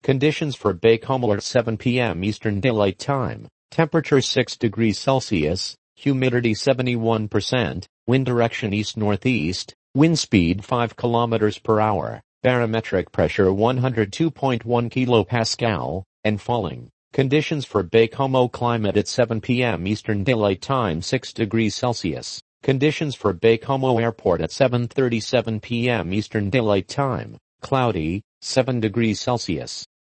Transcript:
Conditions for Baie-Comeau at 7 p.m. Eastern Daylight Time. Temperature 6 degrees Celsius, humidity 71%, wind direction east-northeast, wind speed 5 kilometers per hour, barometric pressure 102.1 kilopascal, and falling. Conditions for Baie-Comeau climate at 7 p.m. Eastern Daylight Time 6 degrees Celsius. Conditions for Baie-Comeau Airport at 7:37 p.m. Eastern Daylight Time. Cloudy, 7 degrees Celsius.